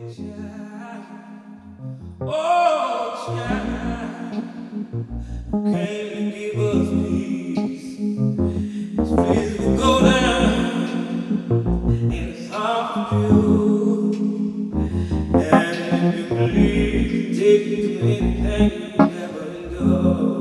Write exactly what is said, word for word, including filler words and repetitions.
Oh, child, came to give us peace. This peace will go down in its heart to you. And if you believe, take you to anything you never endure.